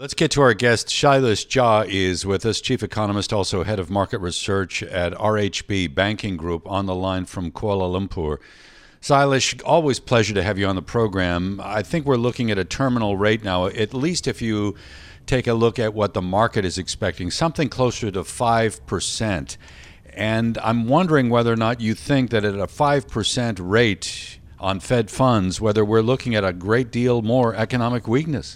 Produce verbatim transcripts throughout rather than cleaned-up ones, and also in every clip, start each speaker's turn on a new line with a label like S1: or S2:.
S1: Let's get to our guest. Shailesh Jha is with us, chief economist, also head of market research at R H B Banking Group, on the line from Kuala Lumpur. Shailesh, always pleasure to have you on the program. I think we're looking at a terminal rate now, at least if you take a look at what the market is expecting, something closer to five percent. And I'm wondering whether or not you think that at a five percent rate on Fed funds, whether we're looking at a great deal more economic weakness.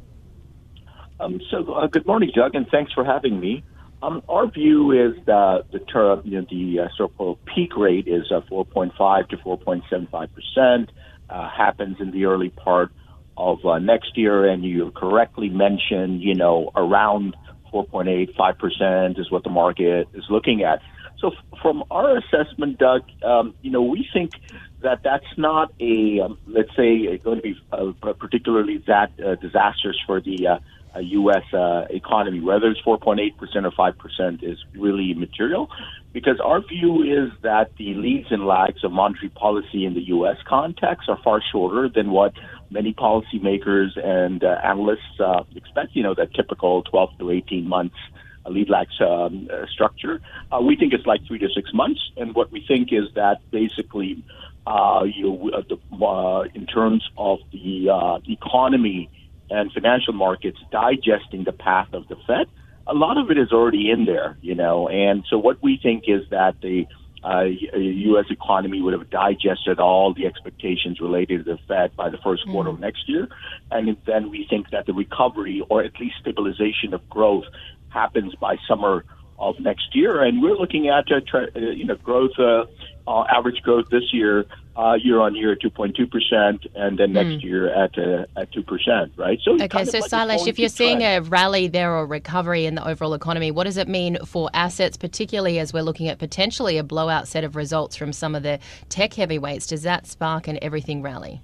S2: Um, so, uh, good morning, Doug, and thanks for having me. Um, our view is that the term, you know, the uh, so-called peak rate is uh, four point five to four point seven five percent. Uh, happens in the early part of uh, next year, and you correctly mentioned, you know, around four point eight, five percent is what the market is looking at. So, f- from our assessment, Doug, um, you know, we think that that's not a, um, let's say, going to be uh, particularly that uh, disastrous for the uh, uh, U S uh, economy. Whether it's four point eight percent or five percent is really immaterial, because our view is that the leads and lags of monetary policy in the U S context are far shorter than what many policymakers and uh, analysts uh, expect. You know, that typical twelve to eighteen months lead lag um, uh, structure. Uh, we think it's like three to six months. And what we think is that basically, uh, you uh, the, uh, in terms of the uh, economy and financial markets digesting the path of the Fed, a lot of it is already in there, you know. And so what we think is that the uh, U S economy would have digested all the expectations related to the Fed by the first quarter mm. of next year. And then we think that the recovery, or at least stabilization of growth, happens by summer of next year. And we're looking at, uh, tra- uh, you know, growth, uh, uh, average growth this year, uh, year on year, two point two percent, and then next mm. year at uh, at two percent, right?
S3: So okay, so like Shailesh, if you're seeing trend. a rally there or recovery in the overall economy, what does it mean for assets, particularly as we're looking at potentially a blowout set of results from some of the tech heavyweights? Does that spark an everything rally?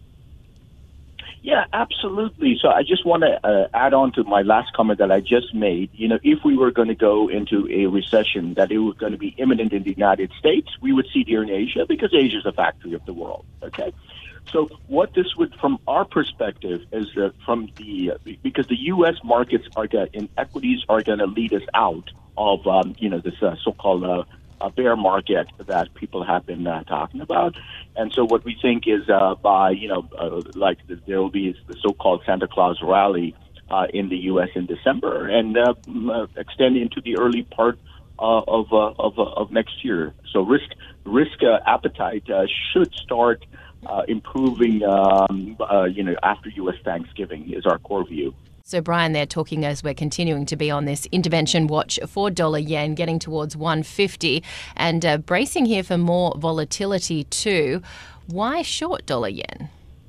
S2: Yeah, absolutely. So I just want to uh, add on to my last comment that I just made. You know, if we were going to go into a recession, that it was going to be imminent in the United States, we would see it here in Asia, because Asia is the factory of the world. Okay. So what this would, from our perspective, is that from the, uh, because the U S markets are going in equities are going to lead us out of, um, you know, this uh, so-called uh, a bear market that people have been uh, talking about. And so what we think is uh, by, you know, uh, like there will be the so-called Santa Claus rally uh, in the U S in December, and uh, uh, extend into the early part uh, of, uh, of uh, of next year. So risk risk uh, appetite uh, should start uh, improving, um, uh, you know, after U S Thanksgiving is our core view.
S3: So, Brian, they're talking as we're continuing to be on this intervention watch for dollar yen, getting towards one fifty, and uh, bracing here for more volatility too. Why short dollar yen?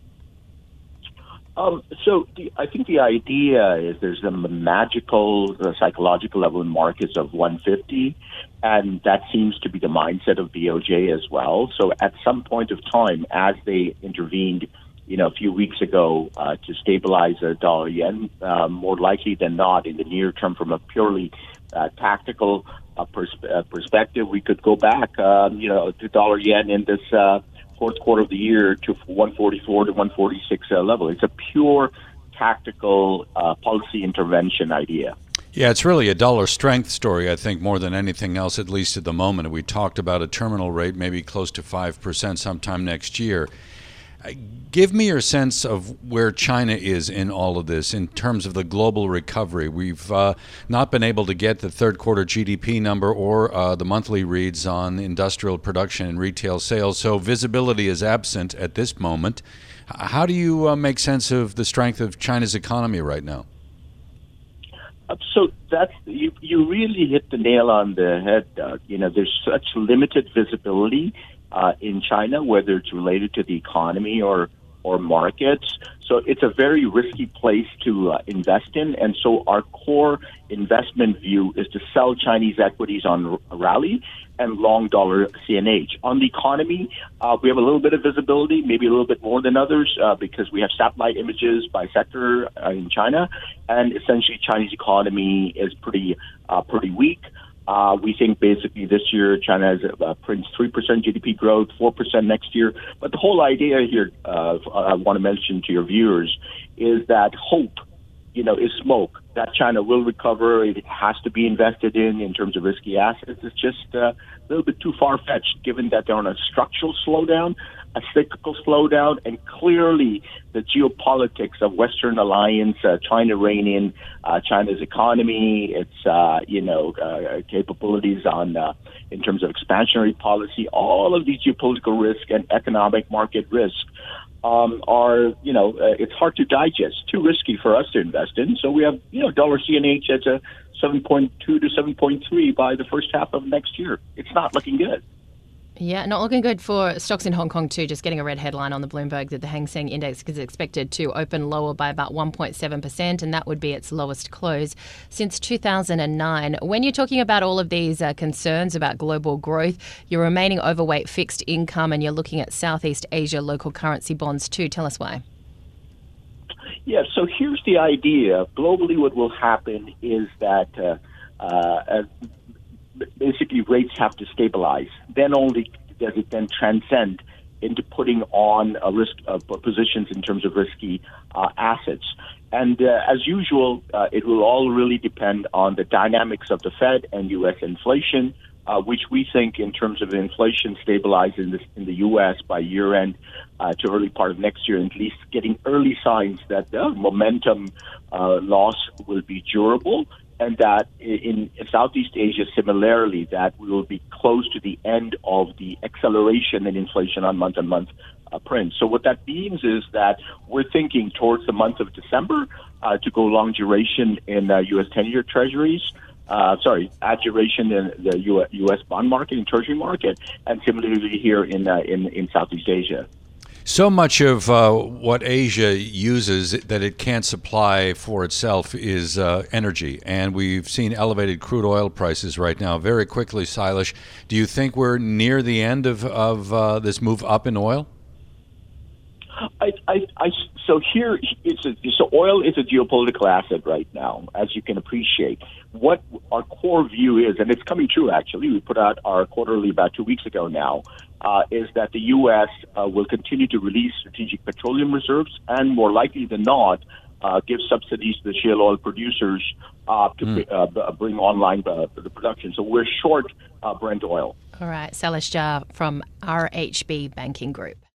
S2: Um, so the, I think the idea is there's a magical uh, psychological level in markets of one fifty, and that seems to be the mindset of B O J as well. So at some point of time, as they intervened, you know, a few weeks ago uh, to stabilize the dollar yen, uh, more likely than not in the near term from a purely uh, tactical uh, pers- uh, perspective, we could go back, um, you know, to dollar yen in this uh, fourth quarter of the year to one forty-four to one forty-six uh, level. It's a pure tactical uh, policy intervention idea.
S1: Yeah, it's really a dollar strength story, I think, more than anything else, at least at the moment. We talked about a terminal rate maybe close to five percent sometime next year. Give me your sense of where China is in all of this in terms of the global recovery. We've uh, not been able to get the third quarter G D P number or uh, the monthly reads on industrial production and retail sales, so visibility is absent at this moment. How do you uh, make sense of the strength of China's economy right now?
S2: Uh, so that's you, you really hit the nail on the head, Doug. You know, there's such limited visibility Uh, in China, whether it's related to the economy or or markets. So it's a very risky place to uh, invest in. And so our core investment view is to sell Chinese equities on r- rally and long dollar C N H. On the economy, uh, we have a little bit of visibility, maybe a little bit more than others, uh, because we have satellite images by sector uh, in China. And essentially, Chinese economy is pretty uh, pretty weak. Uh, we think basically this year China has uh, prints three percent G D P growth, four percent next year. But the whole idea here, uh, I want to mention to your viewers, is that hope, you know, is smoke. that China will recover. It has to be invested in in terms of risky assets. It's just uh, a little bit too far-fetched, given that they're on a structural slowdown, a cyclical slowdown, and clearly the geopolitics of Western alliance uh, trying to rein in uh, China's economy, its uh, you know uh, capabilities on uh, in terms of expansionary policy. All of these geopolitical risk and economic market risk Um, are, you know, uh, it's hard to digest, too risky for us to invest in. So we have, you know, dollar C N H at a seven point two to seven point three by the first half of next year. It's not looking good.
S3: Yeah, not looking good for stocks in Hong Kong too. Just getting a red headline on the Bloomberg that the Hang Seng Index is expected to open lower by about one point seven percent, and that would be its lowest close since two thousand nine. When you're talking about all of these uh, concerns about global growth, you're remaining overweight fixed income and you're looking at Southeast Asia local currency bonds too. Tell us why.
S2: Yeah, so here's the idea. Globally, what will happen is that uh, uh, basically rates have to stabilize. Then only does it then transcend into putting on a risk uh, positions in terms of risky uh, assets. And uh, as usual, uh, it will all really depend on the dynamics of the Fed and U S inflation, uh, which we think in terms of inflation stabilizing in, this, in the U S by year end uh, to early part of next year, at least getting early signs that the momentum uh, loss will be durable. And that in Southeast Asia, similarly, that we will be close to the end of the acceleration in inflation on month-on-month uh, print. So what that means is that we're thinking towards the month of December uh, to go long duration in uh, U S ten-year treasuries, uh, sorry, at duration in the U S bond market and treasury market, and similarly here in uh, in, in Southeast Asia.
S1: So much of uh, what Asia uses that it can't supply for itself is uh, energy, and we've seen elevated crude oil prices right now. Very quickly, Sailesh, do you think we're near the end of, of uh, this move up in oil?
S2: I, I, I, so here, it's a, so oil is a geopolitical asset right now, as you can appreciate. What our core view is, and it's coming true actually, we put out our quarterly about two weeks ago now, uh, is that the U S uh, will continue to release strategic petroleum reserves and more likely than not, uh, give subsidies to the shale oil producers uh, to mm. uh, bring online the, the production. So we're short uh, Brent oil.
S3: All right, Sailesh Jha from R H B Banking Group.